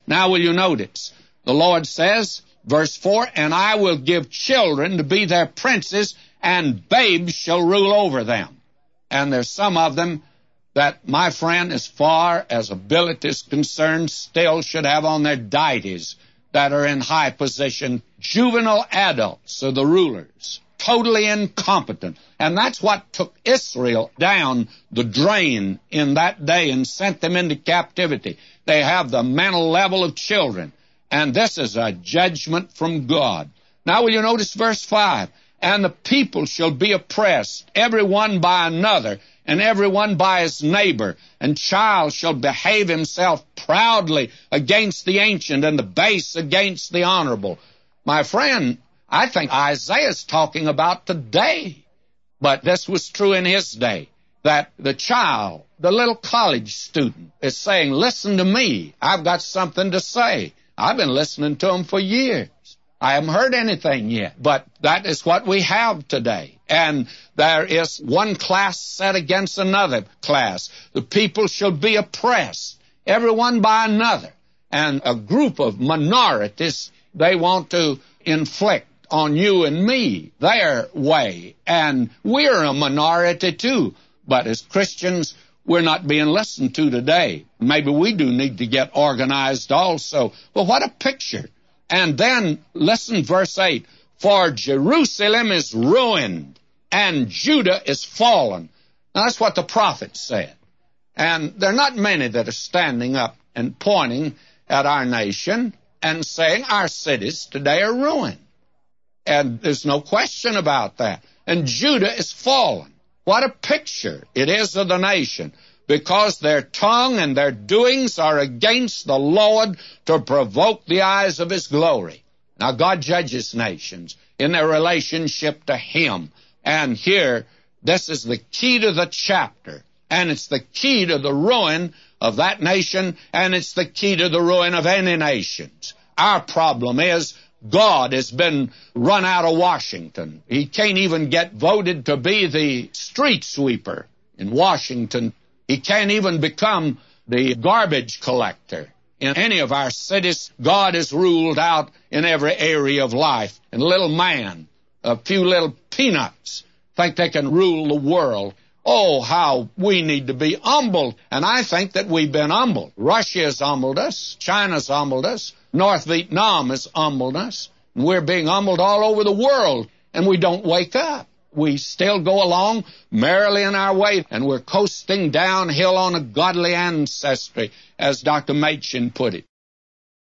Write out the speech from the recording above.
Now will you notice, the Lord says, verse 4, and I will give children to be their princes, and babes shall rule over them. And there's some of them that, my friend, as far as ability is concerned, still should have on their deities that are in high position. Juvenile adults are the rulers, totally incompetent. And that's what took Israel down the drain in that day and sent them into captivity. They have the mental level of children. And this is a judgment from God. Now will you notice verse 5? And the people shall be oppressed, every one by another, and every one by his neighbor. And child shall behave himself proudly against the ancient, and the base against the honorable. My friend, I think Isaiah's talking about today. But this was true in his day, that the child, the little college student, is saying, listen to me, I've got something to say. I've been listening to him for years. I haven't heard anything yet, but that is what we have today. And there is one class set against another class. The people shall be oppressed, every one by another. And a group of minorities, they want to inflict on you and me their way. And we're a minority too. But as Christians, we're not being listened to today. Maybe we do need to get organized also. Well, what a picture. And then, listen, verse 8, for Jerusalem is ruined, and Judah is fallen. Now, that's what the prophet said. And there are not many that are standing up and pointing at our nation and saying our cities today are ruined. And there's no question about that. And Judah is fallen. What a picture it is of the nation, because their tongue and their doings are against the Lord to provoke the eyes of his glory. Now, God judges nations in their relationship to him. And here, this is the key to the chapter, and it's the key to the ruin of that nation, and it's the key to the ruin of any nations. Our problem is God has been run out of Washington. He can't even get voted to be the street sweeper in Washington. He can't even become the garbage collector in any of our cities. God is ruled out in every area of life. And little man, a few little peanuts, think they can rule the world. Oh, how we need to be humbled. And I think that we've been humbled. Russia has humbled us. China's humbled us. North Vietnam has humbled us. And we're being humbled all over the world. And we don't wake up. We still go along merrily in our way, and we're coasting downhill on a godly ancestry, as Dr. Machen put it.